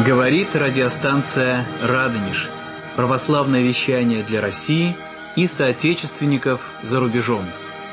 Говорит радиостанция «Радонеж». Православное вещание для России и соотечественников за рубежом.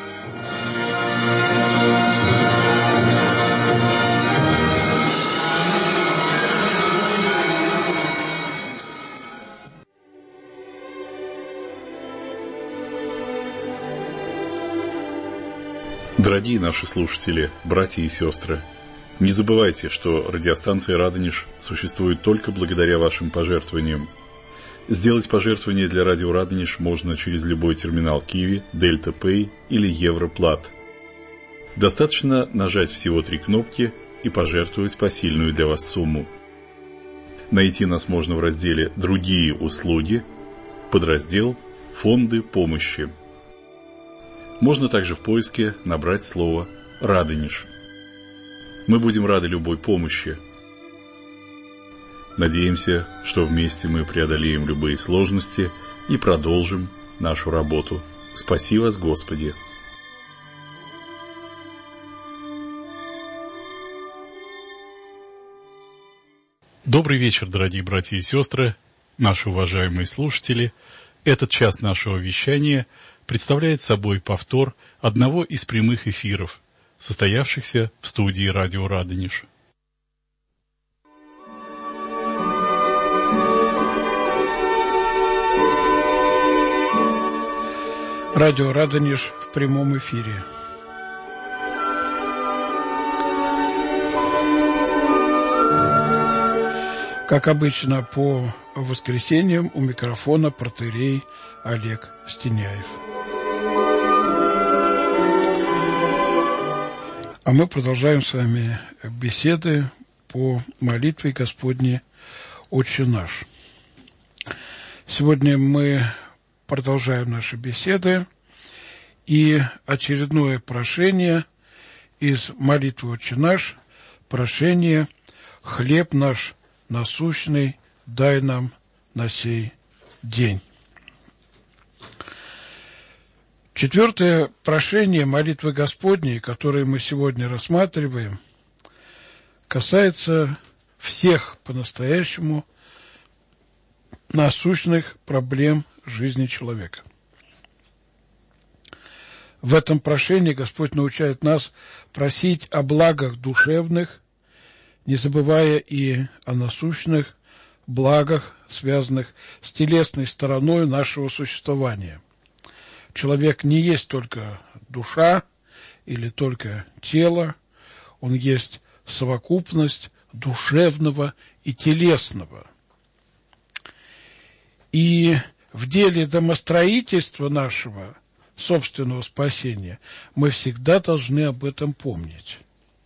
Дорогие наши слушатели, братья и сестры, не забывайте, что радиостанция «Радонеж» существует только благодаря вашим пожертвованиям. Сделать пожертвование для радио «Радонеж» можно через любой терминал Киви, Дельта Пэй или Европлат. Достаточно нажать всего 3 кнопки и пожертвовать посильную для вас сумму. Найти нас можно в разделе «Другие услуги», подраздел «Фонды помощи». Можно также в поиске набрать слово «Радонеж». Мы будем рады любой помощи. Надеемся, что вместе мы преодолеем любые сложности и продолжим нашу работу. Спаси вас, Господи! Добрый вечер, дорогие братья и сестры, наши уважаемые слушатели. Этот час нашего вещания представляет собой повтор одного из прямых эфиров, состоявшихся в студии радио «Радонеж». Радио «Радонеж» в прямом эфире. Как обычно, по воскресеньям у микрофона протоиерей Олег Стеняев. А мы продолжаем с вами беседы по молитве Господней «Отче наш». Сегодня мы продолжаем наши беседы, и очередное прошение из молитвы «Отче наш», прошение «Хлеб наш насущный дай нам на сей день». 4 прошение молитвы Господней, которое мы сегодня рассматриваем, касается всех по-настоящему насущных проблем жизни человека. В этом прошении Господь научает нас просить о благах душевных, не забывая и о насущных благах, связанных с телесной стороной нашего существования. Человек не есть только душа или только тело, он есть совокупность душевного и телесного. И в деле домостроительства нашего собственного спасения мы всегда должны об этом помнить.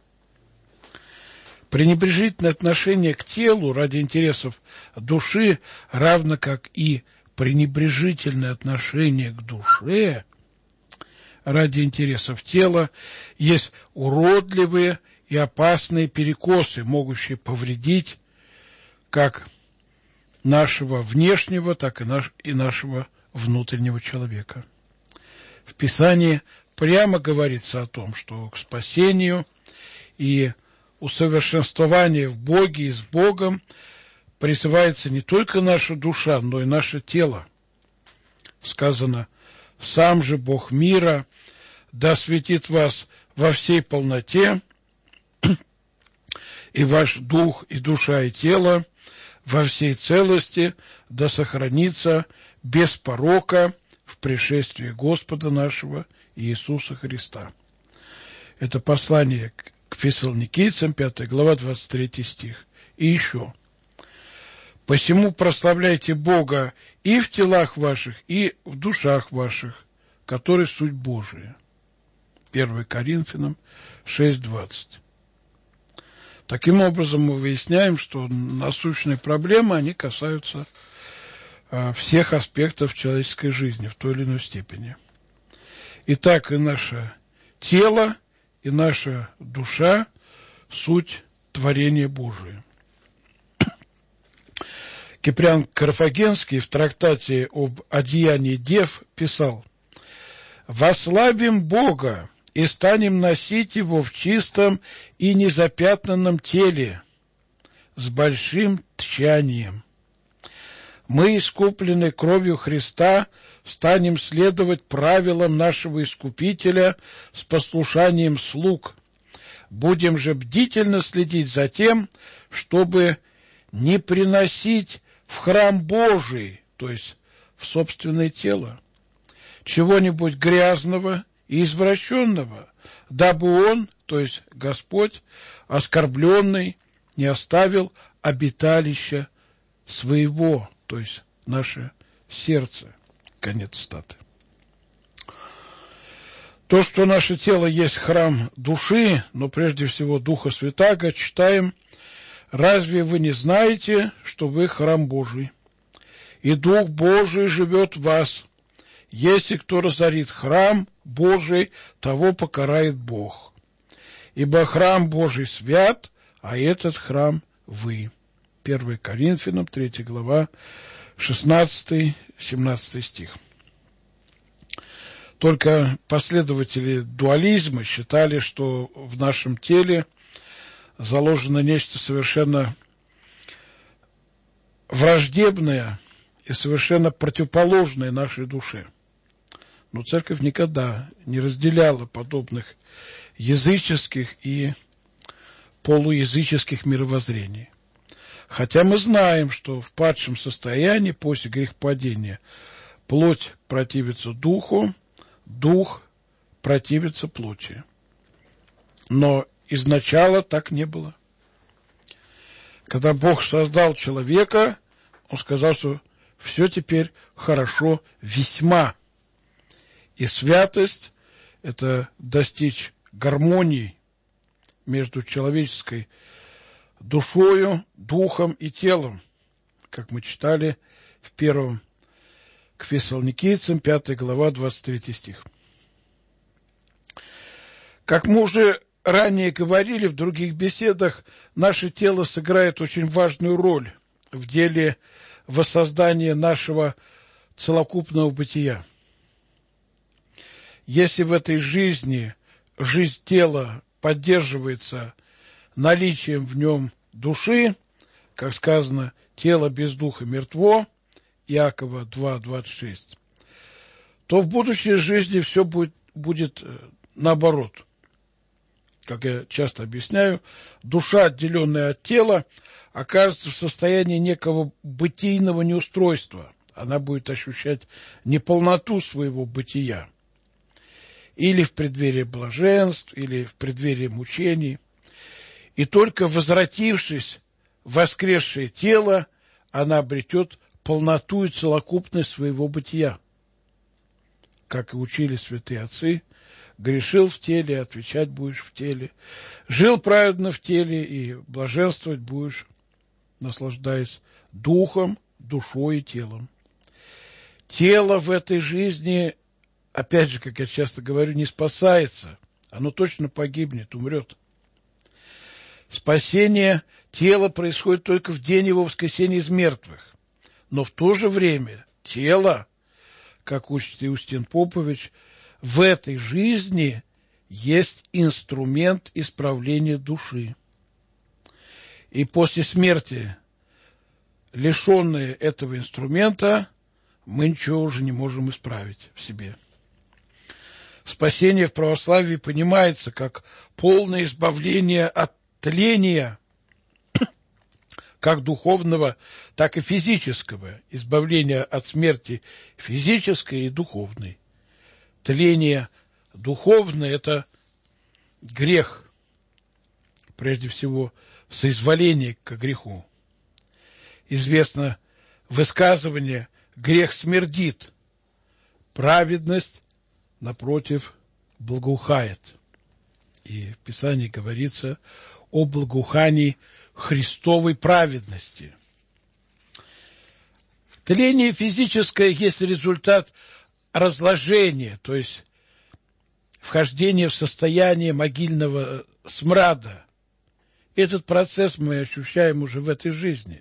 Пренебрежительное отношение к телу ради интересов души, равно как и пренебрежительное отношение к душе ради интересов тела, есть уродливые и опасные перекосы, могущие повредить как нашего внешнего, так и нашего внутреннего человека. В Писании прямо говорится о том, что к спасению и усовершенствованию в Боге и с Богом призывается не только наша душа, но и наше тело. Сказано: «Сам же Бог мира да осветит вас во всей полноте, и ваш дух, и душа, и тело во всей целости да сохранится без порока в пришествии Господа нашего Иисуса Христа». Это послание к Фессалоникийцам, 5 глава, 23 стих. И еще: «Посему прославляйте Бога и в телах ваших, и в душах ваших, которые суть Божия». 1 Коринфянам 6:20. Таким образом, мы выясняем, что насущные проблемы, они касаются всех аспектов человеческой жизни в той или иной степени. Итак, и наше тело, и наша душа – суть творения Божие. Киприан Карфагенский в трактате об одеянии дев писал: «Вославим Бога и станем носить Его в чистом и незапятнанном теле, с большим тщанием. Мы, искуплены кровью Христа, станем следовать правилам нашего Искупителя с послушанием слуг. Будем же бдительно следить за тем, чтобы не приносить в храм Божий, то есть в собственное тело, чего-нибудь грязного и извращенного, дабы он, то есть Господь, оскорбленный, не оставил обиталища своего, то есть наше сердце. Конец цитаты. То, что наше тело есть храм души, но прежде всего Духа Святаго, читаем: «Разве вы не знаете, что вы храм Божий, и Дух Божий живет в вас? Если кто разорит храм Божий, того покарает Бог. Ибо храм Божий свят, а этот храм вы». 1 Коринфянам, 3 глава, 16-17 стих. Только последователи дуализма считали, что в нашем теле заложено нечто совершенно враждебное и совершенно противоположное нашей душе. Но церковь никогда не разделяла подобных языческих и полуязыческих мировоззрений. Хотя мы знаем, что в падшем состоянии после грехопадения плоть противится духу, дух противится плоти. Но изначально так не было. Когда Бог создал человека, Он сказал, что все теперь хорошо весьма. И святость – это достичь гармонии между человеческой душою, духом и телом, как мы читали в 1 к Фессалоникийцам, 5 глава, 23 стих. Как мы уже ранее говорили в других беседах, наше тело сыграет очень важную роль в деле воссоздания нашего целокупного бытия. Если в этой жизни жизнь тела поддерживается наличием в нем души, как сказано, тело без духа мертво, Иакова 2:26, то в будущей жизни все будет наоборот. Как я часто объясняю, душа, отделенная от тела, окажется в состоянии некого бытийного неустройства. Она будет ощущать неполноту своего бытия. Или в преддверии блаженств, или в преддверии мучений. И только возвратившись в воскресшее тело, она обретет полноту и целокупность своего бытия. Как и учили святые отцы, грешил в теле, отвечать будешь в теле. Жил праведно в теле, и блаженствовать будешь, наслаждаясь духом, душой и телом. Тело в этой жизни, опять же, как я часто говорю, не спасается. Оно точно погибнет, умрет. Спасение тела происходит только в день его воскресения из мертвых. Но в то же время тело, как учит Иустин Попович, в этой жизни есть инструмент исправления души. И после смерти, лишенные этого инструмента, мы ничего уже не можем исправить в себе. Спасение в православии понимается как полное избавление от тления, как духовного, так и физического, избавление от смерти физической и духовной. Тление духовное – это грех, прежде всего, соизволение к греху. Известно высказывание «грех смердит», праведность, напротив, благоухает. И в Писании говорится о благоухании Христовой праведности. Тление физическое есть результат разложения, то есть вхождение в состояние могильного смрада. Этот процесс мы ощущаем уже в этой жизни.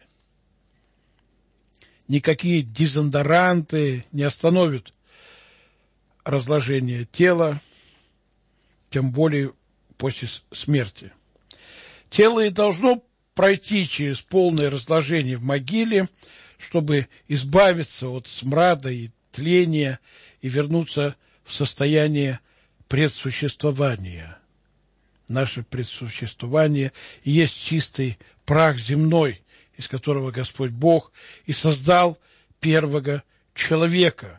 Никакие дезодоранты не остановят разложение тела, тем более после смерти. Тело и должно пройти через полное разложение в могиле, чтобы избавиться от смрада и тления и вернуться в состояние предсуществования. Наше предсуществование есть чистый прах земной, из которого Господь Бог и создал первого человека.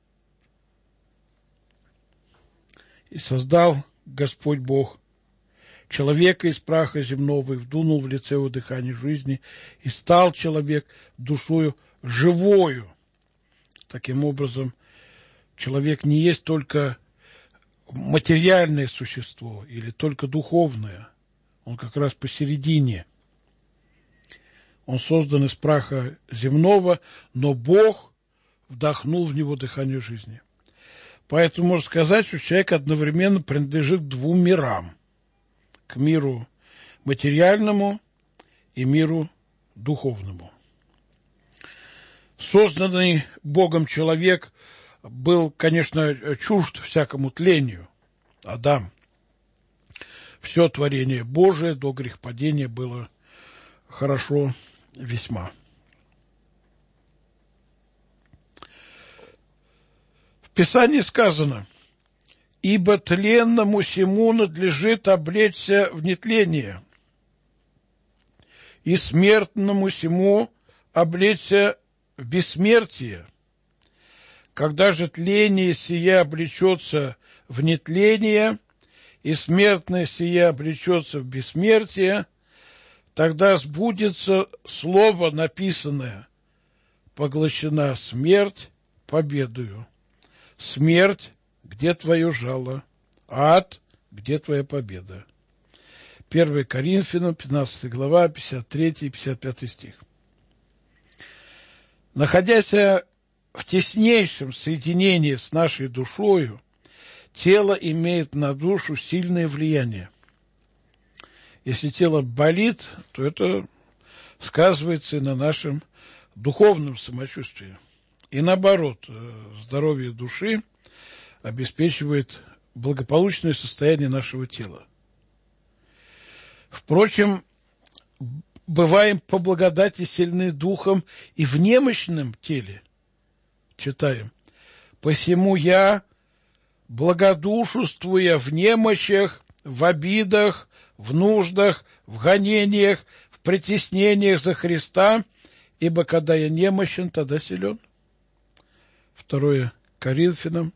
И создал Господь Бог человека из праха земного, и вдунул в лице его дыхание жизни, и стал человек душою живою. Таким образом, человек не есть только материальное существо или только духовное. Он как раз посередине. Он создан из праха земного, но Бог вдохнул в него дыхание жизни. Поэтому можно сказать, что человек одновременно принадлежит к двум мирам. К миру материальному и миру духовному. Созданный Богом человек был, конечно, чужд всякому тлению. Адам. Все творение Божие до грехопадения было хорошо весьма. В Писании сказано: «Ибо тленному сему надлежит облечься в нетление, и смертному сему облечься в бессмертие. Когда же тление сие облечется в нетление, и смертное сие облечется в бессмертие, тогда сбудется слово написанное: поглощена смерть победою. Смерть, где твое жало? Ад, где твоя победа?» 1 Коринфянам, 15 глава, 53 и 55 стих. Находясь в теснейшем соединении с нашей душою, тело имеет на душу сильное влияние. Если тело болит, то это сказывается и на нашем духовном самочувствии. И наоборот, здоровье души обеспечивает благополучное состояние нашего тела. Впрочем, бываем по благодати сильны духом и в немощном теле. Читаем: «Посему я, благодушествуя в немощах, в обидах, в нуждах, в гонениях, в притеснениях за Христа, ибо когда я немощен, тогда силен». 2 Коринфянам,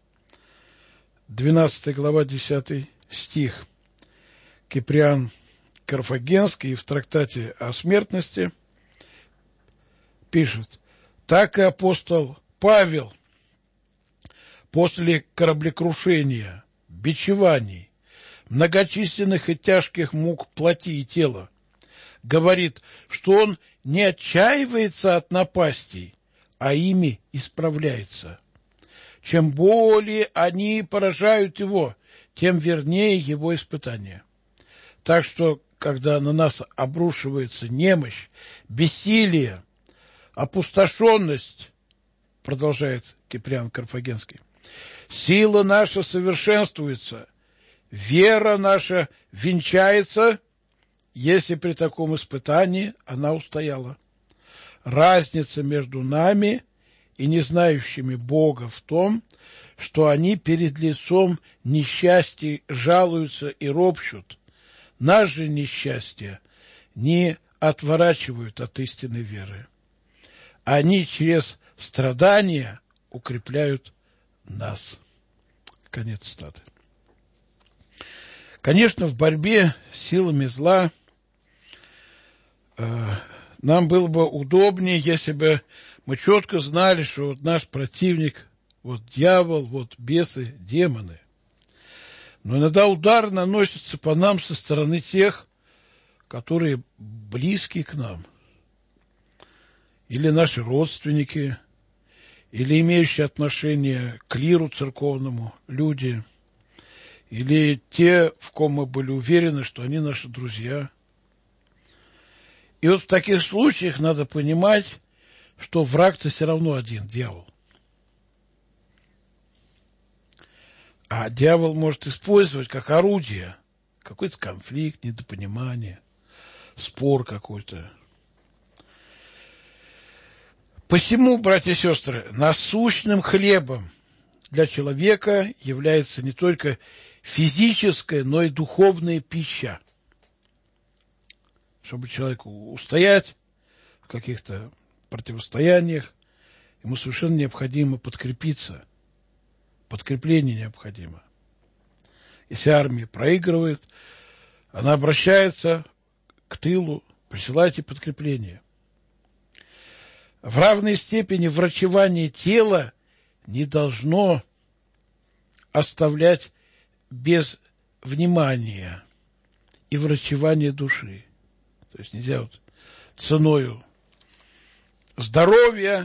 12 глава, 10 стих. Киприан Карфагенский в трактате о смертности пишет: «Так и апостол Павел после кораблекрушения, бичеваний, многочисленных и тяжких мук плоти и тела говорит, что он не отчаивается от напастей, а ими исправляется. Чем более они поражают его, тем вернее его испытания. Так что, когда на нас обрушивается немощь, бессилие, опустошенность, продолжает Киприан Карфагенский, сила наша совершенствуется, вера наша венчается, если при таком испытании она устояла. Разница между нами и не знающими Бога в том, что они перед лицом несчастья жалуются и ропщут. Нас же несчастья не отворачивают от истинной веры. Они через страдания укрепляют нас». Конец цитаты. Конечно, в борьбе с силами зла нам было бы удобнее, если бы мы четко знали, что вот наш противник, вот дьявол, вот бесы, демоны. Но иногда удар наносится по нам со стороны тех, которые близки к нам. Или наши родственники, или имеющие отношение к клиру церковному люди, или те, в ком мы были уверены, что они наши друзья. И вот в таких случаях надо понимать, что враг-то все равно один, дьявол. А дьявол может использовать как орудие какой-то конфликт, недопонимание, спор какой-то. Посему, братья и сестры, насущным хлебом для человека является не только физическая, но и духовная пища. Чтобы человеку устоять в каких-то противостояниях, ему совершенно необходимо подкрепиться. Подкрепление необходимо. Если армия проигрывает, она обращается к тылу, присылайте подкрепление. В равной степени врачевание тела не должно оставлять без внимания и врачевание души. То есть нельзя вот ценою здоровья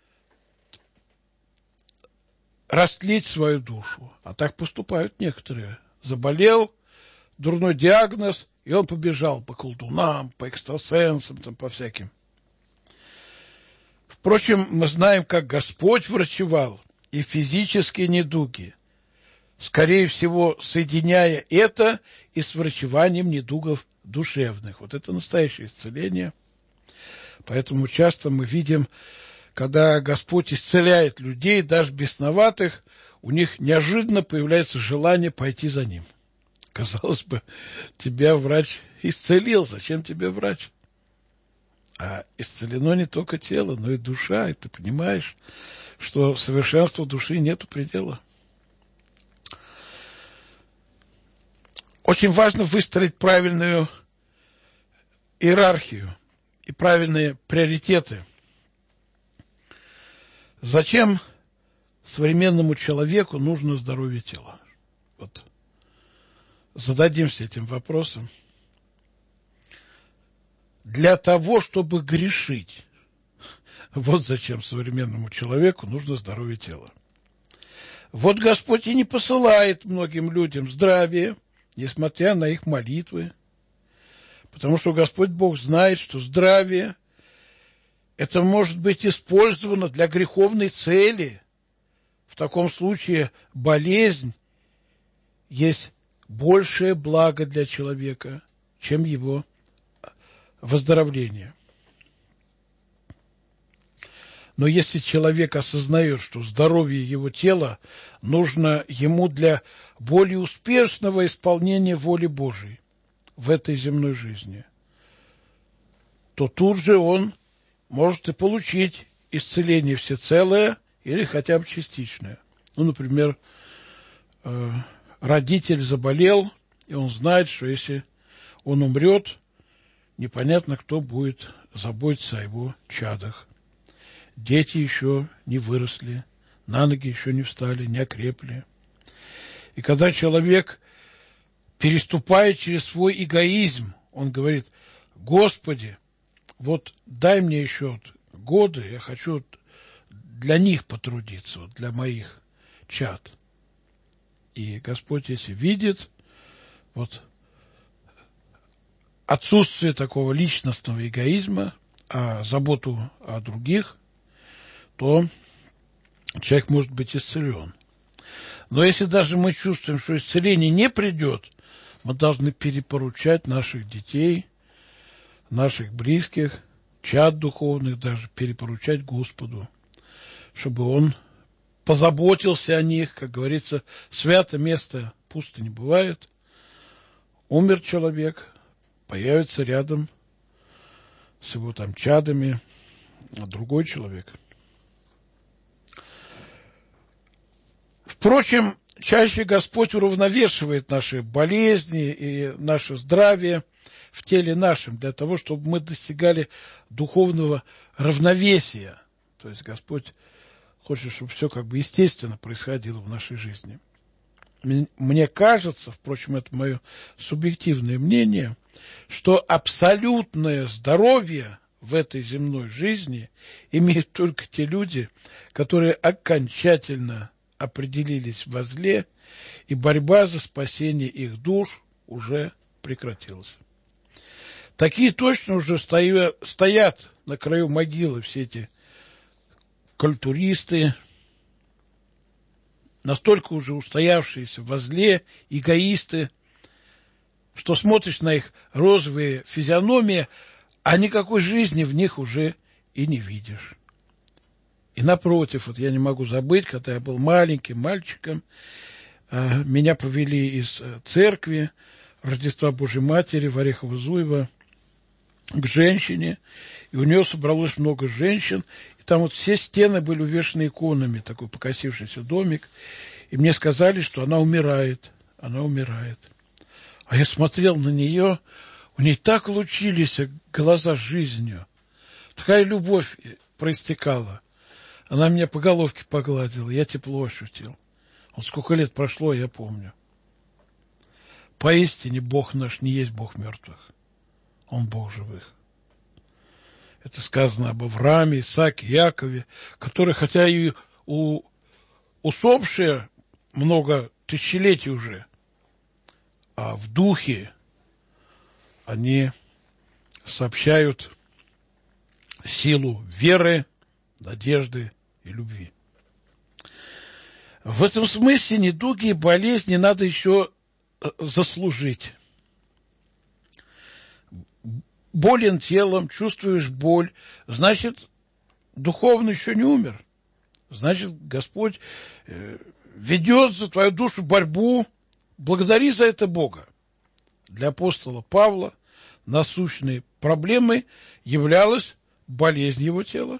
растлить свою душу. А так поступают некоторые. Заболел, дурной диагноз, и он побежал по колдунам, по экстрасенсам, там, по всяким. Впрочем, мы знаем, как Господь врачевал и физические недуги, скорее всего, соединяя это и с врачеванием недугов душевных. Вот это настоящее исцеление. Поэтому часто мы видим, когда Господь исцеляет людей, даже бесноватых, у них неожиданно появляется желание пойти за Ним. Казалось бы, тебя врач исцелил, зачем тебе врач? А исцелено не только тело, но и душа, и ты понимаешь, что совершенству души нету предела. Очень важно выстроить правильную иерархию и правильные приоритеты. Зачем современному человеку нужно здоровье тела? Вот. Зададимся этим вопросом. Для того, чтобы грешить. Вот зачем современному человеку нужно здоровье тела. Вот Господь и не посылает многим людям здравие, несмотря на их молитвы. Потому что Господь Бог знает, что здравие это может быть использовано для греховной цели. В таком случае болезнь есть большее благо для человека, чем его выздоровление. Но если человек осознает, что здоровье его тела нужно ему для более успешного исполнения воли Божией в этой земной жизни, то тут же он может и получить исцеление всецелое или хотя бы частичное. Ну, например, родитель заболел, и он знает, что если он умрет, непонятно, кто будет заботиться о его чадах. Дети еще не выросли, на ноги еще не встали, не окрепли. И когда человек переступает через свой эгоизм, он говорит: Господи, вот дай мне еще годы, я хочу для них потрудиться, для моих чад. И Господь, если видит вот отсутствие такого личностного эгоизма, а заботу о других, то человек может быть исцелен. Но если даже мы чувствуем, что исцеление не придет, мы должны перепоручать наших детей, наших близких, чад духовных даже, перепоручать Господу, чтобы Он позаботился о них. Как говорится, свято место пусто не бывает. Умер человек, появится рядом с его там чадами другой человек. Впрочем, чаще Господь уравновешивает наши болезни и наше здравие в теле нашем, для того, чтобы мы достигали духовного равновесия. То есть Господь хочет, чтобы все как бы естественно происходило в нашей жизни. Мне кажется, впрочем, это мое субъективное мнение, что абсолютное здоровье в этой земной жизни имеют только те люди, которые окончательно определились во зле, и борьба за спасение их душ уже прекратилась. Такие точно уже стоят на краю могилы все эти культуристы, настолько уже устоявшиеся во зле, эгоисты, что смотришь на их розовые физиономии, а никакой жизни в них уже и не видишь. И напротив, вот я не могу забыть, когда я был маленьким мальчиком, меня повели из церкви Рождества Божьей Матери в Орехово-Зуево к женщине, и у нее собралось много женщин, и там вот все стены были увешаны иконами, такой покосившийся домик, и мне сказали, что она умирает. А я смотрел на нее, у ней так лучились глаза жизнью, такая любовь проистекала. Она меня по головке погладила, я тепло ощутил. Вот сколько лет прошло, я помню. Поистине Бог наш не есть Бог мертвых, Он Бог живых. Это сказано об Аврааме, Исааке, Якове, которые, хотя и усопшие много тысячелетий уже, а в духе они сообщают силу веры, надежды и любви. В этом смысле недуги и болезни надо еще заслужить. Болен телом, чувствуешь боль, значит, духовно еще не умер. Значит, Господь ведет за твою душу борьбу. Благодари за это Бога. Для апостола Павла насущной проблемой являлась болезнь его тела.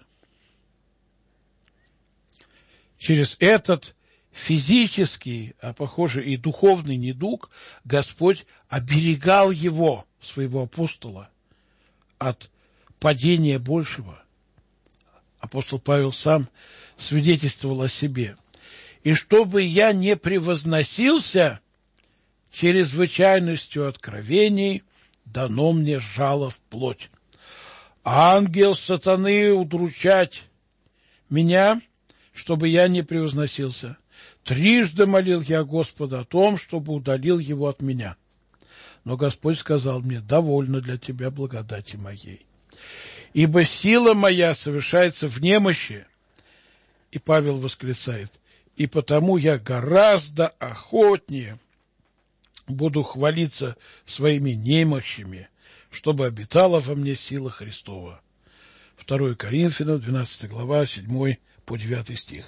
Через этот физический, а похоже и духовный недуг Господь оберегал его, своего апостола, от падения большего. Апостол Павел сам свидетельствовал о себе. И чтобы я не превозносился, чрезвычайностью откровений дано мне жало в плоть. Ангел сатаны удручать меня, чтобы я не превозносился. Трижды молил я Господа о том, чтобы удалил его от меня. Но Господь сказал мне: довольно для тебя благодати моей. Ибо сила моя совершается в немощи. И Павел восклицает: и потому я гораздо охотнее буду хвалиться своими немощами, чтобы обитала во мне сила Христова. 2 Коринфянам, 12 глава, 7 по 9 стих.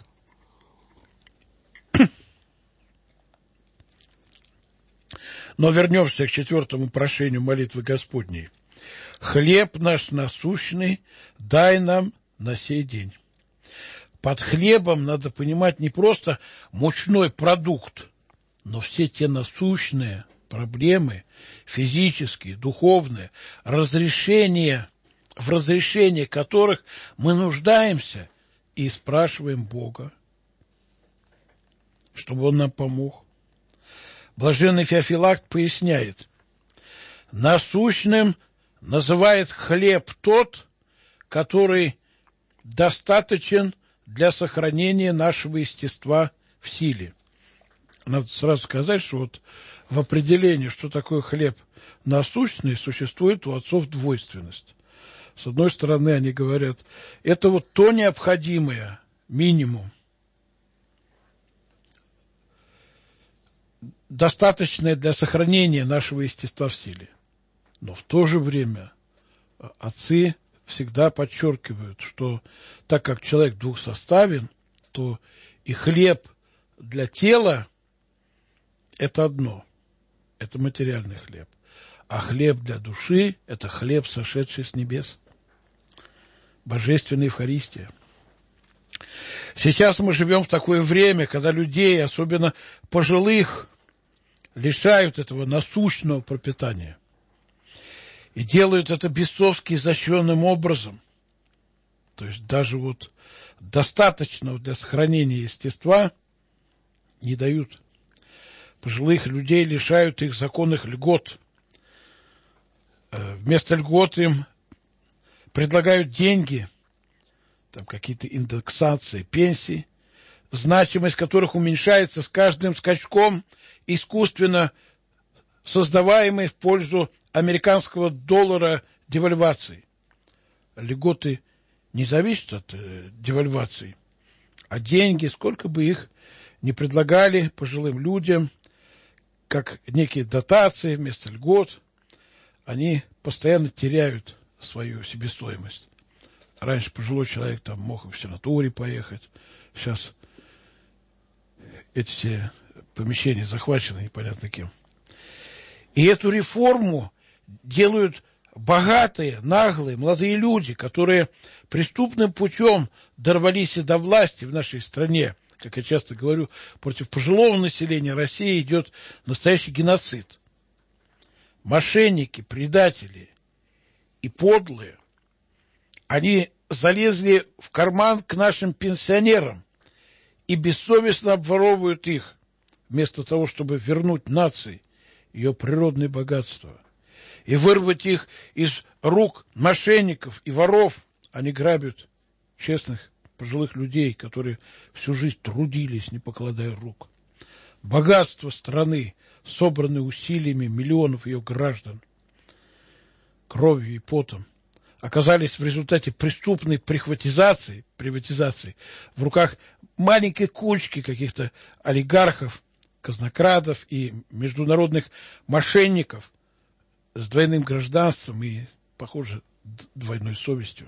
Но вернемся к 4 прошению молитвы Господней. «Хлеб наш насущный дай нам на сей день». Под хлебом надо понимать не просто мучной продукт, но все те насущные проблемы, физические, духовные, в разрешении которых мы нуждаемся и спрашиваем Бога, чтобы Он нам помог. Блаженный Феофилакт поясняет: насущным называет хлеб тот, который достаточен для сохранения нашего естества в силе. Надо сразу сказать, что вот в определении, что такое хлеб насущный, существует у отцов двойственность. С одной стороны, они говорят, это вот то необходимое, минимум, достаточное для сохранения нашего естества в силе. Но в то же время отцы всегда подчеркивают, что так как человек двухсоставен, то и хлеб для тела – это одно, это материальный хлеб. А хлеб для души – это хлеб, сошедший с небес. Божественная Евхаристия. Сейчас мы живем в такое время, когда людей, особенно пожилых, лишают этого насущного пропитания. И делают это бесовски изощренным образом. То есть даже вот достаточного для сохранения естества не дают. Пожилых людей лишают их законных льгот. Вместо льгот им предлагают деньги, там какие-то индексации пенсий, значимость которых уменьшается с каждым скачком, искусственно создаваемой в пользу американского доллара девальвации. Льготы не зависят от девальвации, а деньги, сколько бы их ни предлагали пожилым людям, как некие дотации вместо льгот, они постоянно теряют свою себестоимость. Раньше пожилой человек там мог в санаторий поехать, сейчас эти все помещения захвачены непонятно кем. И эту реформу делают богатые, наглые, молодые люди, которые преступным путем дорвались и до власти в нашей стране. Как я часто говорю, против пожилого населения России идет настоящий геноцид. Мошенники, предатели и подлые, они залезли в карман к нашим пенсионерам и бессовестно обворовывают их, вместо того, чтобы вернуть нации ее природное богатство и вырвать их из рук мошенников и воров. Они грабят честных пожилых людей, которые всю жизнь трудились, не покладая рук. Богатство страны, собранное усилиями миллионов ее граждан, кровью и потом, оказались в результате преступной приватизации в руках маленькой кучки каких-то олигархов, казнокрадов и международных мошенников с двойным гражданством и, похоже, двойной совестью.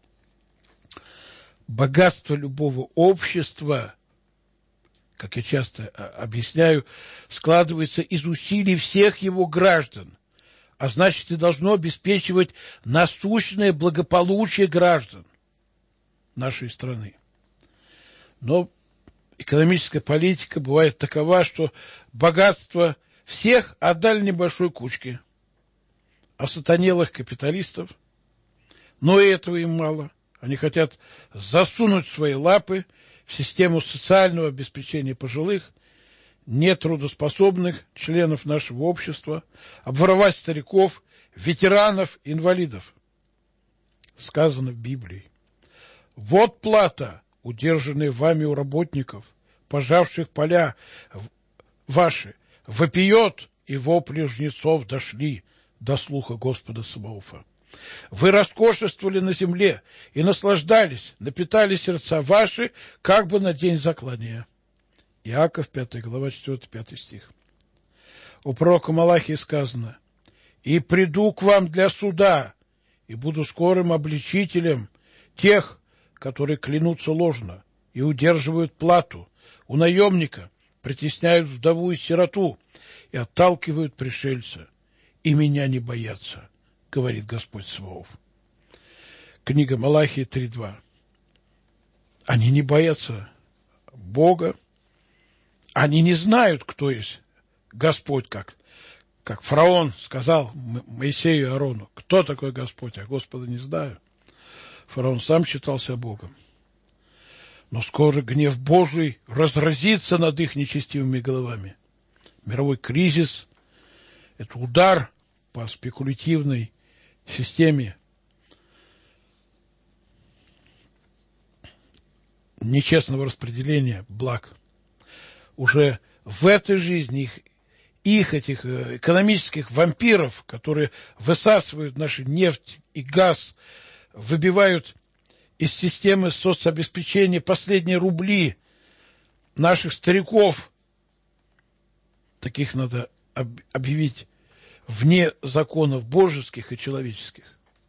Богатство любого общества, как я часто объясняю, складывается из усилий всех его граждан, а значит и должно обеспечивать насущное благополучие граждан нашей страны. Но экономическая политика бывает такова, что богатство всех отдали небольшой кучке, а сатанелых капиталистов, но и этого им мало. Они хотят засунуть свои лапы в систему социального обеспечения пожилых, нетрудоспособных членов нашего общества, обворовать стариков, ветеранов, инвалидов. Сказано в Библии: «Вот плата, удержанная вами у работников, пожавших поля ваши, вопиет, и вопли жнецов дошли до слуха Господа Саваофа. Вы роскошествовали на земле и наслаждались, напитали сердца ваши, как бы на день заклания». Иаков, 5 глава, 4-5 стих. У пророка Малахии сказано: «И приду к вам для суда, и буду скорым обличителем тех, которые клянутся ложно и удерживают плату у наемника, притесняют вдову и сироту и отталкивают пришельца, и меня не боятся, говорит Господь Саваоф». Книга Малахии 3:2. Они не боятся Бога, они не знают, кто есть Господь, как фараон сказал Моисею и Аарону: кто такой Господь, а Господа не знаю. Фараон сам считался Богом. Но скоро гнев Божий разразится над их нечестивыми головами. Мировой кризис – это удар по спекулятивной системе нечестного распределения благ. Уже в этой жизни этих экономических вампиров, которые высасывают нашу нефть и газ, выбивают из системы соцобеспечения последние рубли наших стариков, таких надо объявить вне законов божеских и человеческих.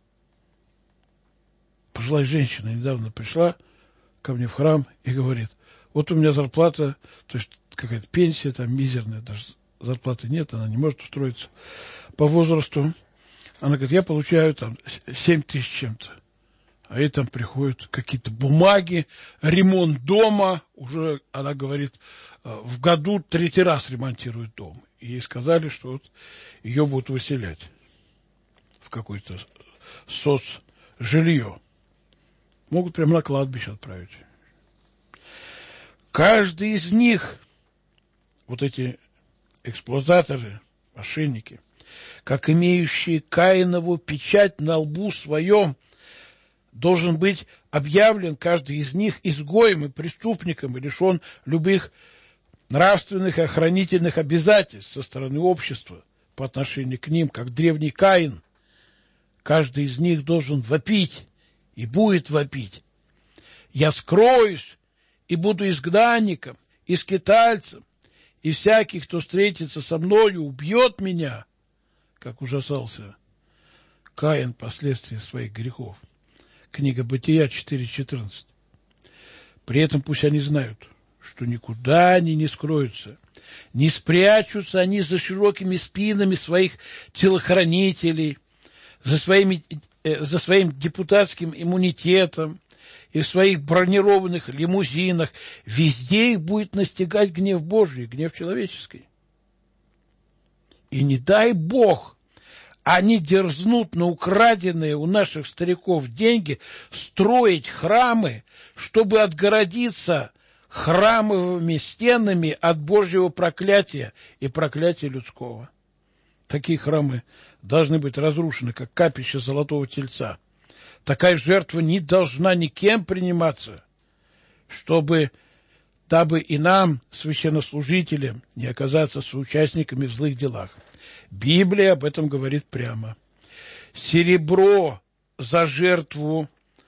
Пожилая женщина недавно пришла ко мне в храм и говорит: вот у меня зарплата, то есть какая-то пенсия там мизерная, даже зарплаты нет, она не может устроиться по возрасту. Она говорит: я получаю там 7 тысяч чем-то. А ей там приходят какие-то бумаги, ремонт дома. Уже, она говорит, в году 3-й раз ремонтирует дом. И ей сказали, что вот ее будут выселять в какое-то соцжилье. Могут прямо на кладбище отправить. Каждый из них, вот эти эксплуататоры, мошенники, как имеющие Каинову печать на лбу своем, должен быть объявлен каждый из них изгоем и преступником и лишен любых нравственных и охранительных обязательств со стороны общества по отношению к ним, как древний Каин. Каждый из них должен вопить и будет вопить: я скроюсь и буду изгнанником и скитальцем, и всякий, кто встретится со мною, убьет меня, как ужасался Каин последствий своих грехов. Книга Бытия 4:14. При этом пусть они знают, что никуда они не скроются, не спрячутся они за широкими спинами своих телохранителей, за своим депутатским иммунитетом и в своих бронированных лимузинах. Везде их будет настигать гнев Божий, гнев человеческий. И не дай Бог, они дерзнут на украденные у наших стариков деньги строить храмы, чтобы отгородиться храмовыми стенами от Божьего проклятия и проклятия людского. Такие храмы должны быть разрушены, как капище Золотого Тельца. Такая жертва не должна никем приниматься, дабы и нам, священнослужителям, не оказаться соучастниками в злых делах. Библия об этом говорит прямо. Серебро за жертву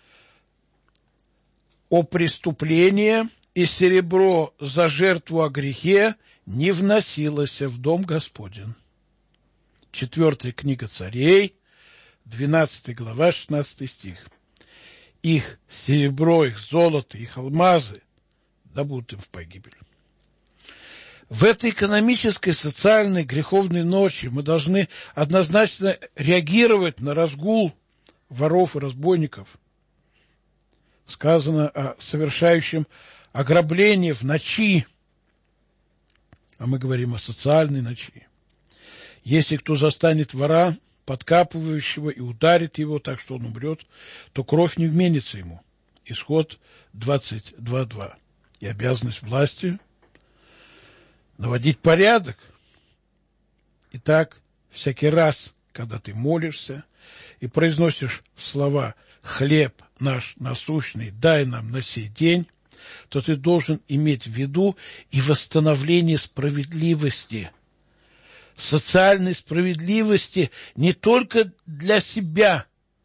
о преступлении и серебро за жертву о грехе не вносилось в дом Господень. 4 книга Царей, 12 глава, 16 стих. Их серебро, их золото, их алмазы да будут им в погибель. В этой экономической, социальной, греховной ночи мы должны однозначно реагировать на разгул воров и разбойников. Сказано о совершающем ограблении в ночи, а мы говорим о социальной ночи. Если кто застанет вора, подкапывающего, и ударит его так, что он умрет, то кровь не вменится ему. Исход 22:2. И обязанность власти наводить порядок. Итак, всякий раз, когда ты молишься и произносишь слова «хлеб наш насущный, дай нам на сей день», то ты должен иметь в виду и восстановление справедливости, социальной справедливости не только для себя.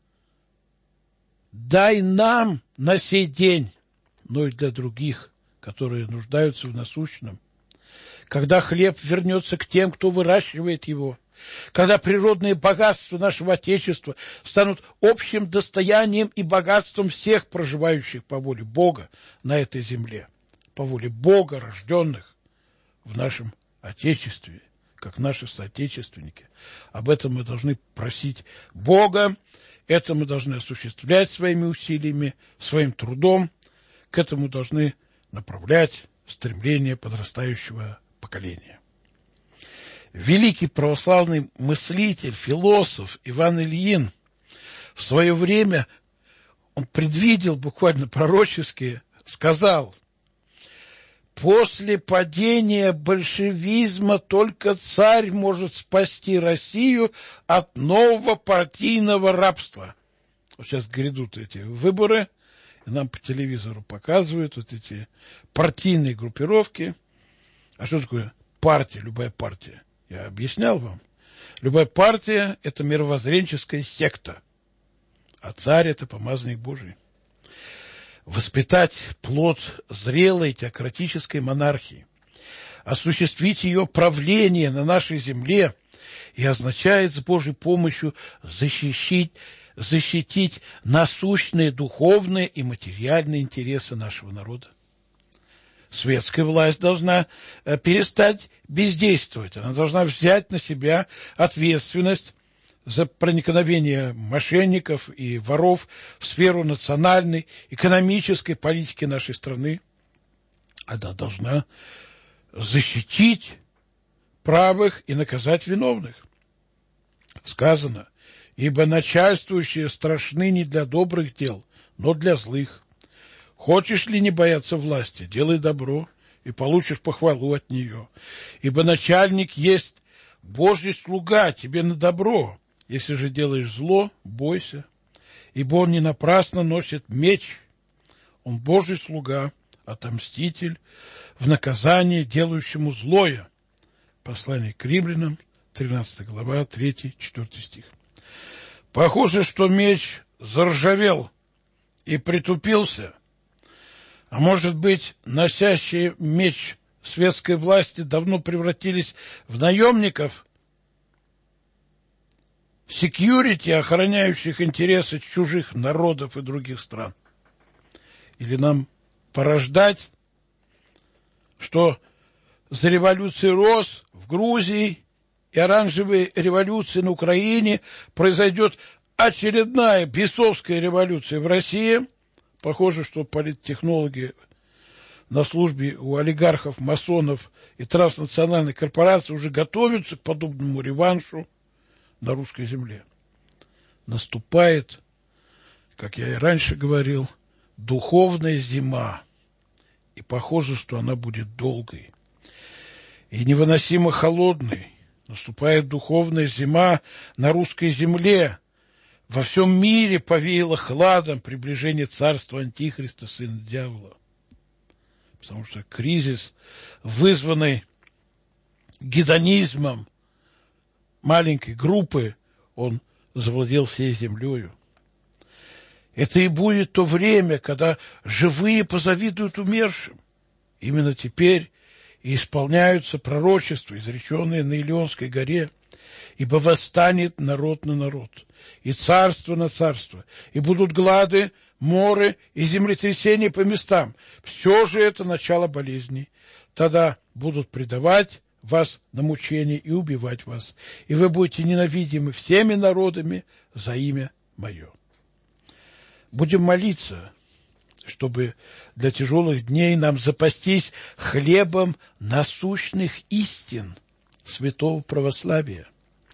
Дай нам на сей день, но и для других, которые нуждаются в насущном. Когда хлеб вернется к тем, кто выращивает его, когда природные богатства нашего Отечества станут общим достоянием и богатством всех проживающих по воле Бога на этой земле, по воле Бога, рожденных в нашем Отечестве, как наши соотечественники. Об этом мы должны просить Бога, это мы должны осуществлять своими усилиями, своим трудом, к этому должны направлять стремление подрастающего поколения. Великий православный мыслитель, философ Иван Ильин в свое время, он предвидел буквально пророчески, сказал: после падения большевизма только царь может спасти Россию от нового партийного рабства. Вот сейчас грядут эти выборы, и нам по телевизору показывают вот эти партийные группировки. А что такое партия, любая партия? Я объяснял вам. Любая партия – это мировоззренческая секта, а царь – это помазанник Божий. Воспитать плод зрелой теократической монархии, осуществить ее правление на нашей земле и означает с Божьей помощью защитить насущные духовные и материальные интересы нашего народа. Светская власть должна перестать бездействовать. Она должна взять на себя ответственность за проникновение мошенников и воров в сферу национальной, экономической политики нашей страны. Она должна защитить правых и наказать виновных. Сказано: ибо начальствующие страшны не для добрых дел, но для злых. Хочешь ли не бояться власти, делай добро, и получишь похвалу от нее. Ибо начальник есть Божий слуга тебе на добро. Если же делаешь зло, бойся, ибо он не напрасно носит меч. Он Божий слуга, отомститель, в наказание делающему злое. Послание к Римлянам, 13 глава, 3-4 стих. Похоже, что меч заржавел и притупился. А может быть, носящий меч светской власти давно превратились в наемников, секьюрити, охраняющих интересы чужих народов и других стран? Или нам порождать, что за революцией РОС в Грузии и оранжевой революции на Украине произойдет очередная бесовская революция в России? Похоже, что политтехнологи на службе у олигархов, масонов и транснациональных корпораций уже готовятся к подобному реваншу на русской земле. Наступает, как я и раньше говорил, духовная зима, и похоже, что она будет долгой и невыносимо холодной. Наступает духовная зима на русской земле. Во всем мире повеяло хладом приближение царства Антихриста, сына дьявола. Потому что кризис, вызванный гедонизмом маленькой группы, он завладел всей землею. Это и будет то время, когда живые позавидуют умершим. Именно теперь и исполняются пророчества, изреченные на Илионской горе. Ибо восстанет народ на народ, и царство на царство, и будут глады, моры и землетрясения по местам. Все же это начало болезней. Тогда будут предавать вас на мучение и убивать вас, и вы будете ненавидимы всеми народами за имя мое. Будем молиться, чтобы для тяжелых дней нам запастись хлебом насущных истин святого православия.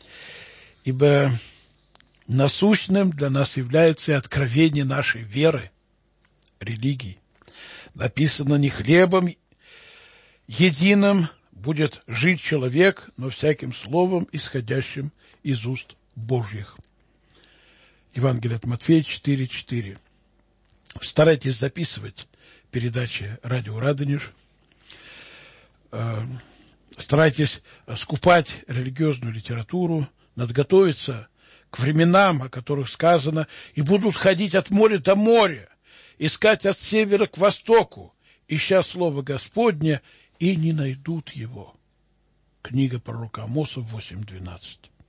Ибо насущным для нас является и откровение нашей веры, религии. Написано: не хлебом единым будет жить человек, но всяким словом, исходящим из уст Божьих. Евангелие от Матфея 4:4. Старайтесь записывать передачи радио Радонеж. Старайтесь скупать религиозную литературу, надо готовиться к временам, о которых сказано: и будут ходить от моря до моря, искать от севера к востоку, ища слово Господне, и не найдут его. Книга пророка Амоса 8:12.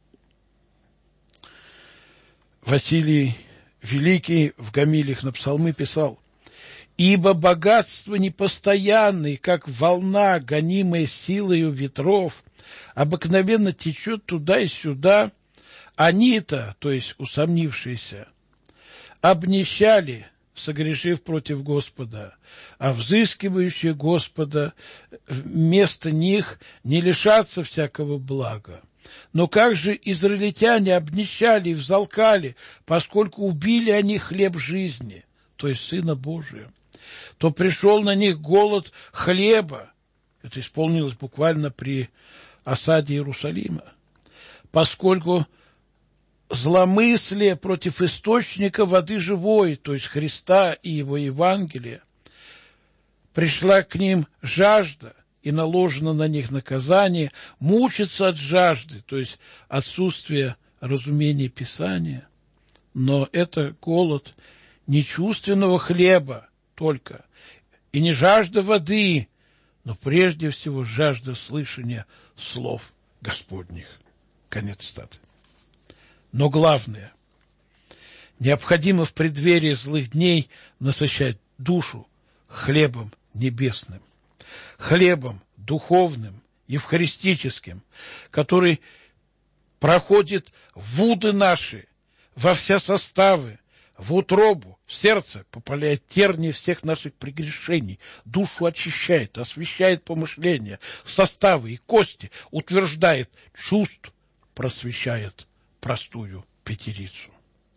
Василий Великий в гомилиях на псалмы писал: «Ибо богатство непостоянное, как волна, гонимая силою ветров, обыкновенно течет туда и сюда. Они-то, то есть усомнившиеся, обнищали, согрешив против Господа, а взыскивающие Господа вместо них не лишатся всякого блага. Но как же израильтяне обнищали и взалкали, поскольку убили они хлеб жизни, то есть Сына Божия, то пришел на них голод хлеба». Это исполнилось буквально при осаде Иерусалима. Поскольку зломыслие против источника воды живой, то есть Христа и Его Евангелия, пришла к ним жажда, и наложено на них наказание мучиться от жажды, то есть отсутствие разумения Писания. Но это голод не чувственного хлеба только, и не жажда воды, но прежде всего жажда слышания слов Господних. Конец цитаты. Но главное, необходимо в преддверии злых дней насыщать душу хлебом небесным, хлебом духовным, евхаристическим, который проходит в уды наши, во все составы, в утробу, в сердце, попаляет тернии всех наших прегрешений, душу очищает, освещает помышления, составы и кости, утверждает чувств, просвещает простую пятерицу.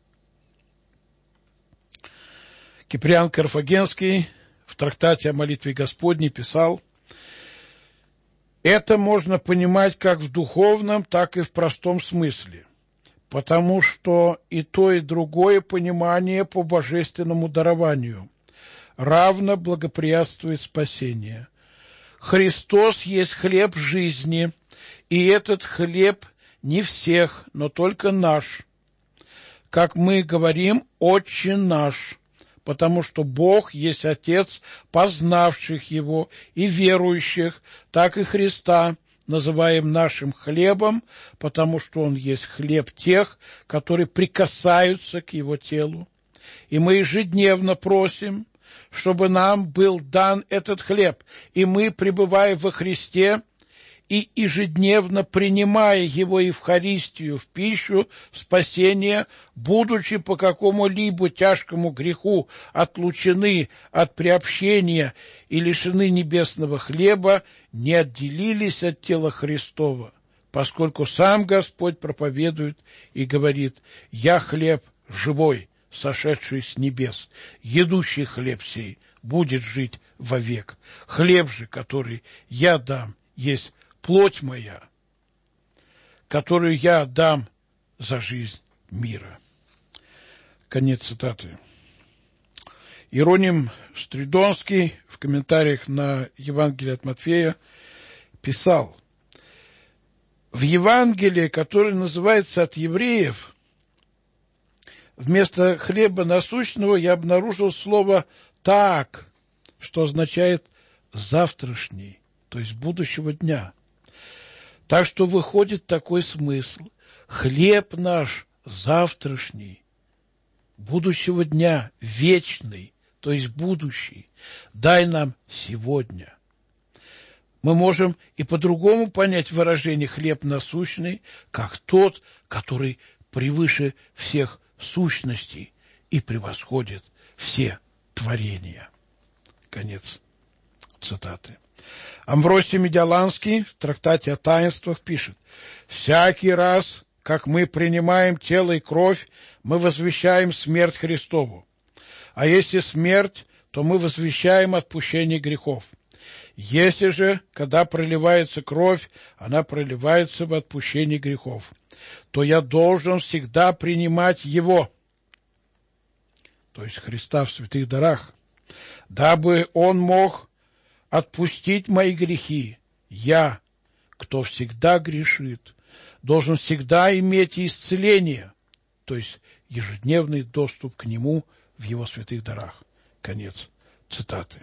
Киприан Карфагенский в трактате о молитве Господней писал: «Это можно понимать как в духовном, так и в простом смысле, потому что и то, и другое понимание по божественному дарованию равно благоприятствует спасению. Христос есть хлеб жизни, и этот хлеб не всех, но только наш. Как мы говорим, Отче наш, потому что Бог есть Отец познавших Его и верующих, так и Христа называем нашим хлебом, потому что Он есть хлеб тех, которые прикасаются к Его телу. И мы ежедневно просим, чтобы нам был дан этот хлеб, и мы, пребывая во Христе, и ежедневно принимая Его Евхаристию в пищу спасения, будучи по какому-либо тяжкому греху отлучены от приобщения и лишены небесного хлеба, не отделились от тела Христова, поскольку сам Господь проповедует и говорит: «Я хлеб живой, сошедший с небес, едущий хлеб сей будет жить вовек. Хлеб же, который я дам, есть плоть моя, которую я отдам за жизнь мира». Конец цитаты. Иероним Стридонский в комментариях на Евангелие от Матфея писал: в Евангелии, которое называется «От евреев», вместо хлеба насущного я обнаружил слово «так», что означает «завтрашний», то есть будущего дня. Так что выходит такой смысл: хлеб наш завтрашний, будущего дня, вечный, то есть будущий, дай нам сегодня. Мы можем и по-другому понять выражение «хлеб насущный», как тот, который превыше всех сущностей и превосходит все творения. Конец цитаты. Амвросий Медиаланский в трактате о таинствах пишет: «Всякий раз, как мы принимаем тело и кровь, мы возвещаем смерть Христову. А если смерть, то мы возвещаем отпущение грехов. Если же, когда проливается кровь, она проливается в отпущении грехов, то я должен всегда принимать Его», то есть Христа в святых дарах, «дабы Он мог отпустить мои грехи. Я, кто всегда грешит, должен всегда иметь исцеление», то есть ежедневный доступ к Нему в Его святых дарах. Конец цитаты.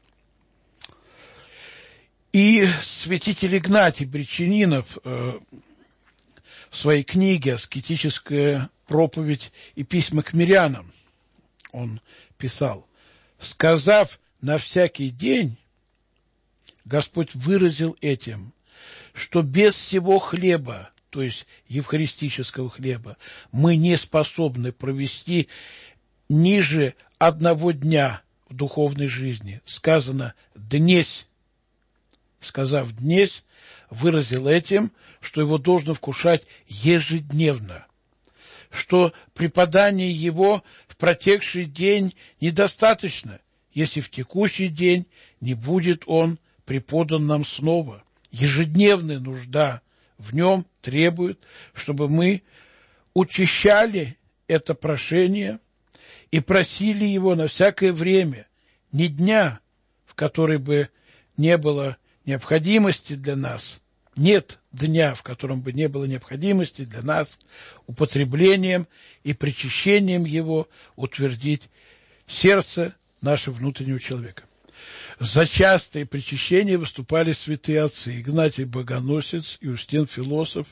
И святитель Игнатий Бречанинов в своей книге «Аскетическая проповедь и письма к мирянам» он писал: «Сказав на всякий день, Господь выразил этим, что без всего хлеба, то есть евхаристического хлеба, мы не способны провести ниже одного дня в духовной жизни. Сказано «днесь». Сказав «днесь», выразил этим, что его должно вкушать ежедневно, что преподание его в протекший день недостаточно, если в текущий день не будет он преподан нам снова. Ежедневная нужда в нем требует, чтобы мы учащали это прошение и просили его на всякое время, ни дня, в который бы не было необходимости для нас, нет дня, в котором бы не было необходимости для нас употреблением и причащением его утвердить сердце нашего внутреннего человека. За частые причащения выступали святые отцы: Игнатий Богоносец, Иустин Философ,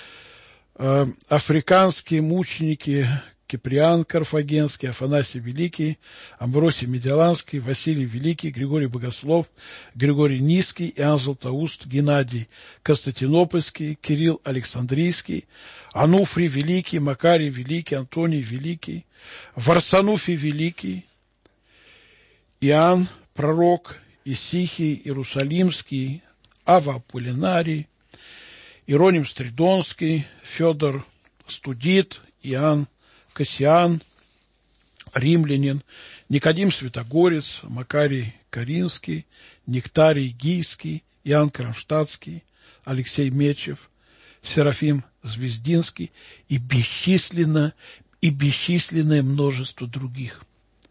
африканские мученики Киприан Карфагенский, Афанасий Великий, Амвросий Медиаланский, Василий Великий, Григорий Богослов, Григорий Низкий, Иоанн Златоуст, Геннадий Константинопольский, Кирилл Александрийский, Ануфрий Великий, Макарий Великий, Антоний Великий, Варсануфий Великий, Иоанн Пророк, Исихий Иерусалимский, Ава Аполлинарий, Иероним Стридонский, Федор Студит, Иоанн Кассиан, римлянин, Никодим Святогорец, Макарий Каринский, Нектарий Гийский, Иоанн Кронштадтский, Алексей Мечев, Серафим Звездинский и бесчисленное множество других.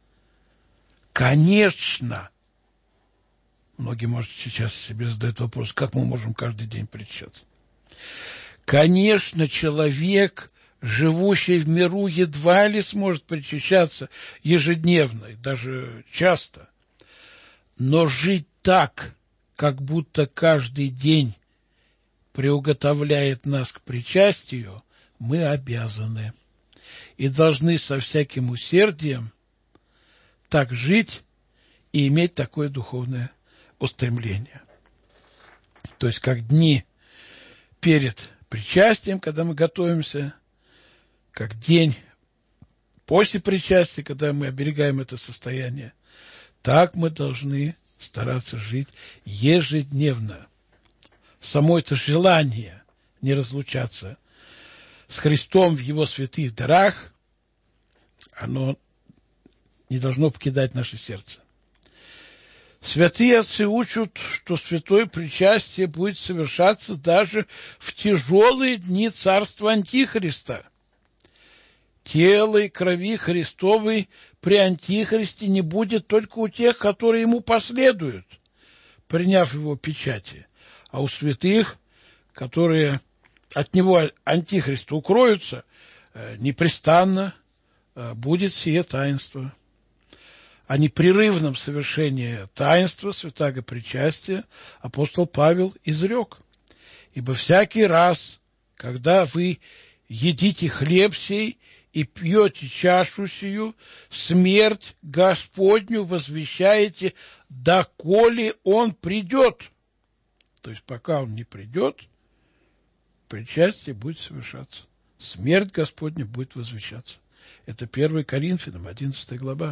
Конечно, многие, может, сейчас себе задают вопрос, как мы можем каждый день причащаться. Конечно, человек живущий в миру едва ли сможет причащаться ежедневно, и даже часто. Но жить так, как будто каждый день приуготовляет нас к причастию, мы обязаны и должны со всяким усердием так жить и иметь такое духовное устремление. То есть, как дни перед причастием, когда мы готовимся, как день после причастия, когда мы оберегаем это состояние, так мы должны стараться жить ежедневно. Само это желание не разлучаться с Христом в Его святых дарах, оно не должно покидать наше сердце. Святые отцы учат, что святое причастие будет совершаться даже в тяжелые дни царства Антихриста. Тела и крови Христовой при Антихристе не будет только у тех, которые ему последуют, приняв его печати, а у святых, которые от него, Антихриста, укроются, непрестанно будет сие таинство. О непрерывном совершении таинства святаго причастия апостол Павел изрек: «Ибо всякий раз, когда вы едите хлеб сей и пьете чашу сию, смерть Господню возвещаете, доколе Он придет». То есть, пока Он не придет, причастие будет совершаться. Смерть Господня будет возвещаться. Это 1 Коринфянам, 11 глава.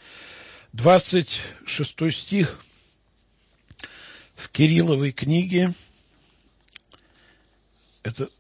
26 стих в Кирилловой книге. Это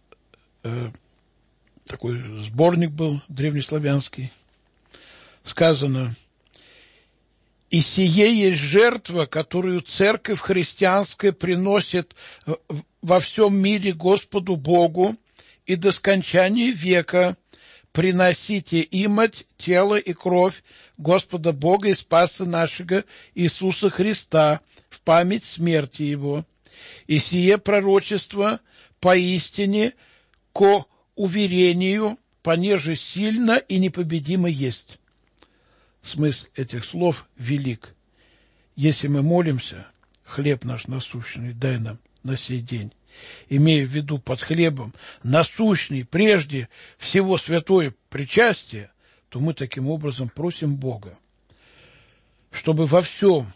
такой сборник был древнеславянский. Сказано: «И сие есть жертва, которую церковь христианская приносит во всем мире Господу Богу, и до скончания века приносите имать тело и кровь Господа Бога и Спаса нашего Иисуса Христа в память смерти Его. И сие пророчество поистине ко уверению, понеже сильно и непобедимо есть». Смысл этих слов велик. Если мы молимся: «Хлеб наш насущный дай нам на сей день», имея в виду под хлебом насущный прежде всего святое причастие, то мы таким образом просим Бога, чтобы во всем,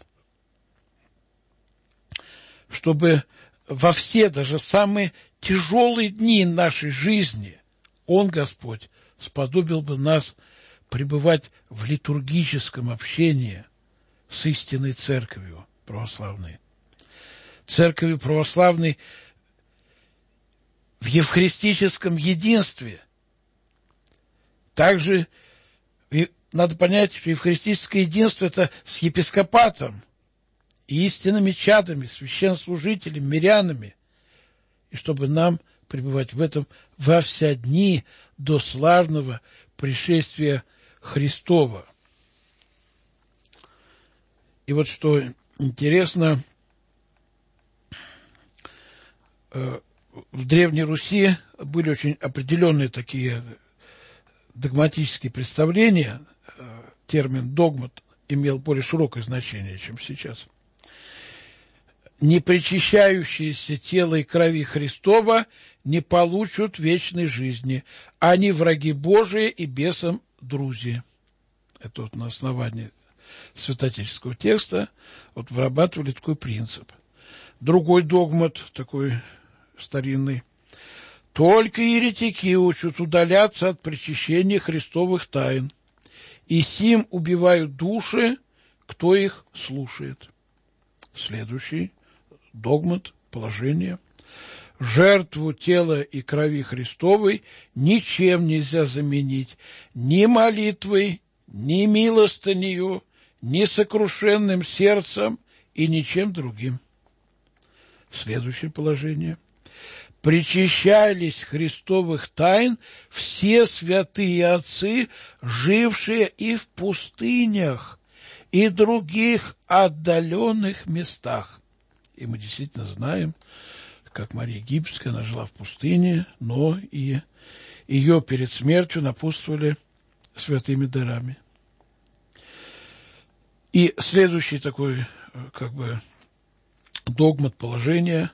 чтобы во все даже самые тяжелые дни нашей жизни Он, Господь, сподобил бы нас пребывать в литургическом общении с истинной Церковью православной. Церковью православной в евхаристическом единстве. Также надо понять, что евхаристическое единство – это с епископатом и истинными чадами, священнослужителями, мирянами, и чтобы нам пребывать в этом во все дни до славного пришествия Христова. И вот что интересно, в Древней Руси были очень определенные такие догматические представления. Термин «догмат» имел более широкое значение, чем сейчас. «Не причащающиеся тела и крови Христова не получат вечной жизни. Они враги Божии и бесам друзи». Это вот на основании святоотеческого текста вот вырабатывали такой принцип. Другой догмат, такой старинный: «Только еретики учат удаляться от причащения Христовых тайн, и сим убивают души, кто их слушает». Следующий догмат, положение: «Жертву тела и крови Христовой ничем нельзя заменить, ни молитвой, ни милостынею, ни сокрушенным сердцем и ничем другим». Следующее положение: «Причащались Христовых тайн все святые отцы, жившие и в пустынях, и других отдаленных местах». И мы действительно знаем, как Мария Египетская, она жила в пустыне, но и ее перед смертью напутствовали святыми дарами. И следующий такой, догмат положения: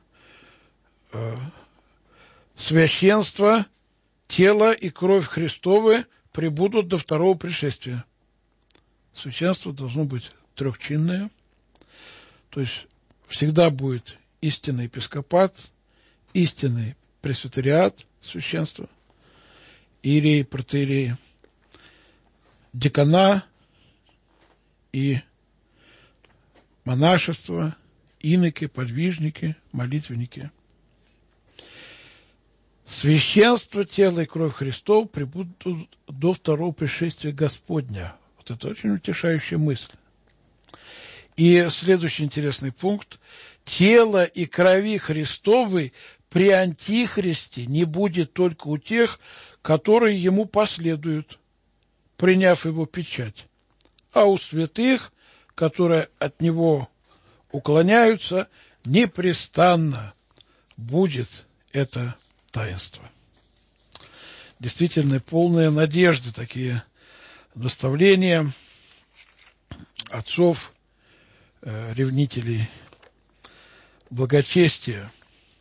священство, тело и кровь Христовы пребудут до второго пришествия. Священство должно быть трехчинное, то есть всегда будет истинный епископат, истинный пресвитериат священства, иерей, протоиерей, декана и монашество, иноки, подвижники, молитвенники. Священство, тело и кровь Христов пребудут до второго пришествия Господня. Вот это очень утешающая мысль. И следующий интересный пункт: тело и крови Христовой при Антихристе не будет только у тех, которые ему последуют, приняв его печать, а у святых, которые от него уклоняются, непрестанно будет это таинство. Действительно, полная надежды такие наставления отцов, ревнителей благочестия.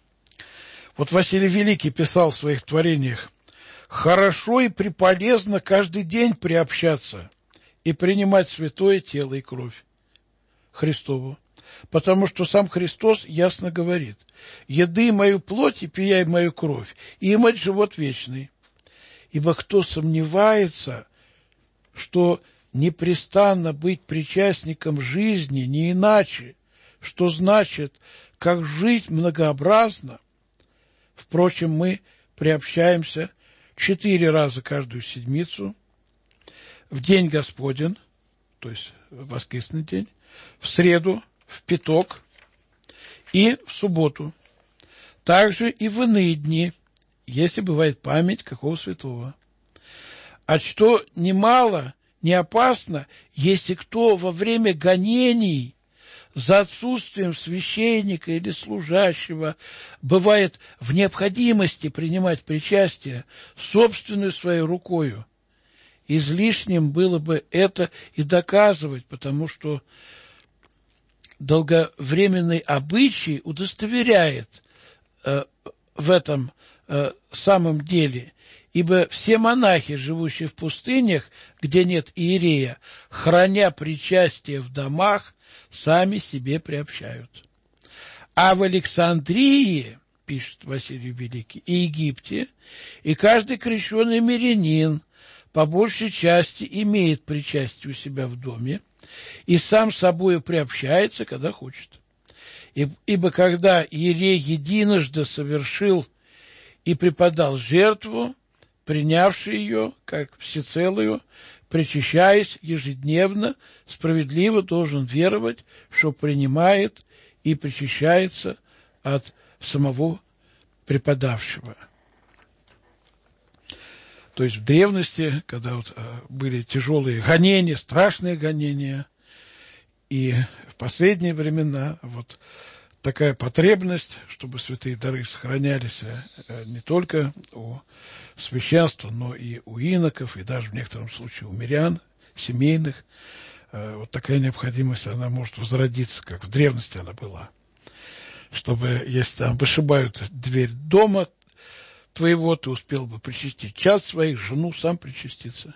Вот Василий Великий писал в своих творениях: «Хорошо и преполезно каждый день приобщаться и принимать святое тело и кровь Христову, потому что сам Христос ясно говорит: еды мою плоть и пияй мою кровь, и имать живот вечный. Ибо кто сомневается, что непрестанно быть причастником жизни не иначе, что значит, как жить многообразно. Впрочем, мы приобщаемся 4 раза каждую седмицу, в день Господень, то есть в воскресный день, в среду, в пяток и в субботу. Также и в иные дни, если бывает память какого святого. А что немало, не опасно, если кто во время гонений за отсутствием священника или служащего бывает в необходимости принимать причастие собственную своей рукою. Излишним было бы это и доказывать, потому что долговременный обычай удостоверяет в этом самом деле, ибо все монахи, живущие в пустынях, где нет иерея, храня причастие в домах, сами себе приобщают. А в Александрии, пишет Василий Великий, и Египте, и каждый крещеный мирянин по большей части имеет причастие у себя в доме и сам собою приобщается, когда хочет. Ибо когда иерей единожды совершил и преподал жертву, принявший ее, как всецелую, причащаясь ежедневно, справедливо должен веровать, что принимает и причащается от самого преподавшего. То есть в древности, когда были тяжелые гонения, страшные гонения, и в последние времена такая потребность, чтобы святые дары сохранялись не только у священства, но и у иноков, и даже в некотором случае у мирян, семейных. Такая необходимость, она может возродиться, как в древности она была. Чтобы, если там вышибают дверь дома твоего, ты успел бы причастить чад своих, жену сам причаститься.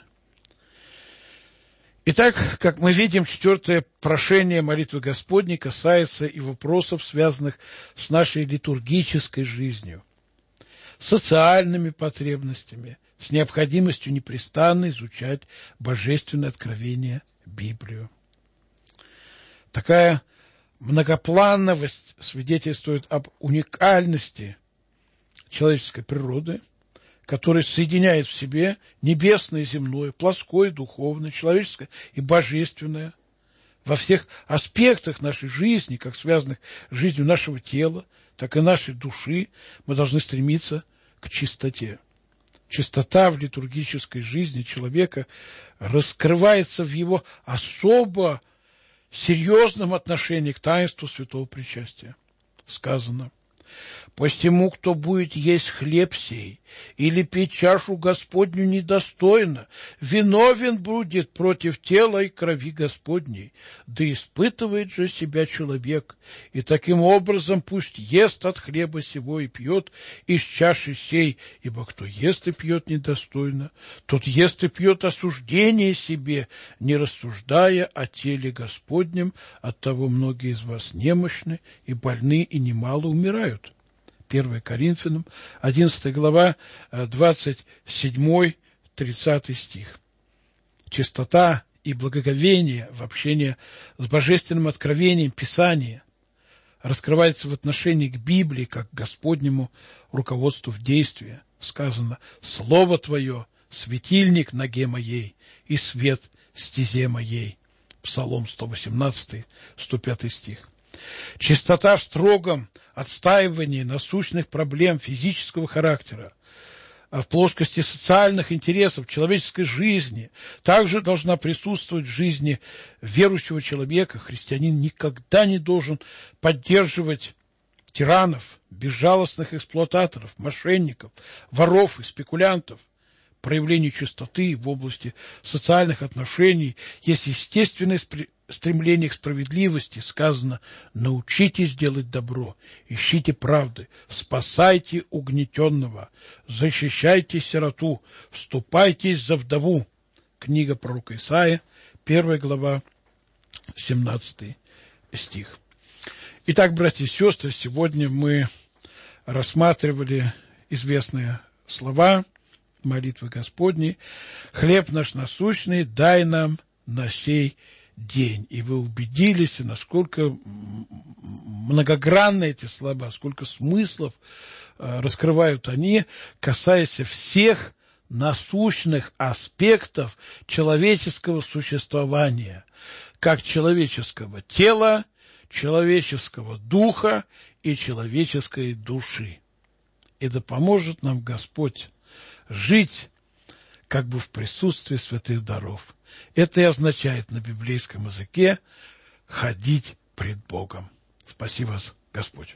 Итак, как мы видим, 4-е прошение молитвы Господней касается и вопросов, связанных с нашей литургической жизнью, социальными потребностями, с необходимостью непрестанно изучать божественное откровение, Библию. Такая многоплановость свидетельствует об уникальности человеческой природы, которая соединяет в себе небесное и земное, плоское, духовное, человеческое и божественное во всех аспектах нашей жизни, как связанных с жизнью нашего тела, так и нашей души. Мы должны стремиться к чистоте. Чистота в литургической жизни человека раскрывается в его особо серьезном отношении к таинству святого причастия. Сказано: Посему, кто будет есть хлеб сей или пить чашу Господню недостойно, виновен будет против тела и крови Господней. Да испытывает же себя человек, и таким образом пусть ест от хлеба сего и пьет из чаши сей, ибо кто ест и пьет недостойно, тот ест и пьет осуждение себе, не рассуждая о теле Господнем. Оттого многие из вас немощны и больны, и немало умирают. 1 Коринфянам, 11 глава, 27-30 стих. Чистота и благоговение в общении с божественным откровением Писания раскрывается в отношении к Библии, как к Господнему руководству в действии. Сказано: «Слово Твое – светильник ноге моей и свет стезе моей». Псалом 118, 105 стих. Чистота в строгом отстаивании насущных проблем физического характера, в плоскости социальных интересов человеческой жизни также должна присутствовать в жизни верующего человека. Христианин никогда не должен поддерживать тиранов, безжалостных эксплуататоров, мошенников, воров и спекулянтов. Проявлению чистоты в области социальных отношений есть естественное стремление к справедливости. Сказано: научитесь делать добро, ищите правды, спасайте угнетенного, защищайте сироту, вступайтесь за вдову. Книга пророка Исаия, 1 глава, 17 стих. Итак, братья и сестры, сегодня мы рассматривали известные слова молитвы Господней: «Хлеб наш насущный дай нам на сей день». И вы убедились, насколько многогранны эти слова, сколько смыслов раскрывают они, касаясь всех насущных аспектов человеческого существования, как человеческого тела, человеческого духа и человеческой души. И да поможет нам Господь жить как бы в присутствии святых даров. Это и означает на библейском языке ходить пред Богом. Спаси вас, Господь.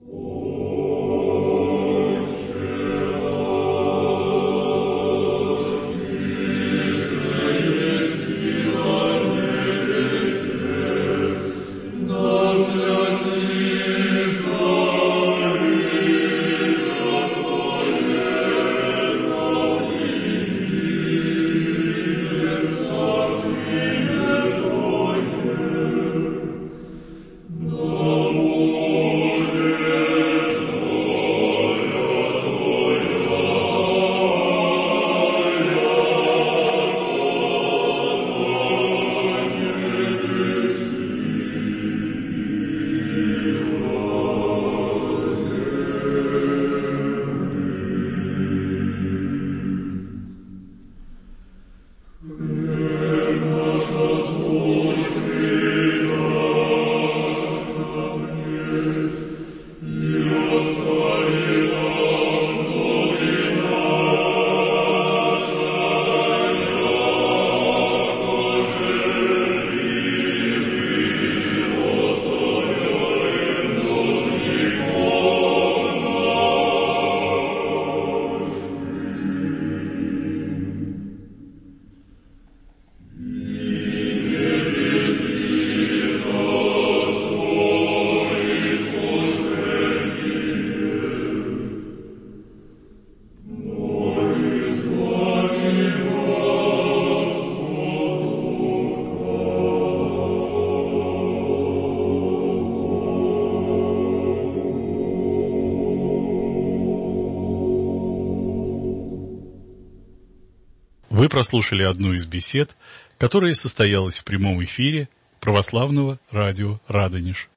Вы прослушали одну из бесед, которая состоялась в прямом эфире православного радио «Радонеж».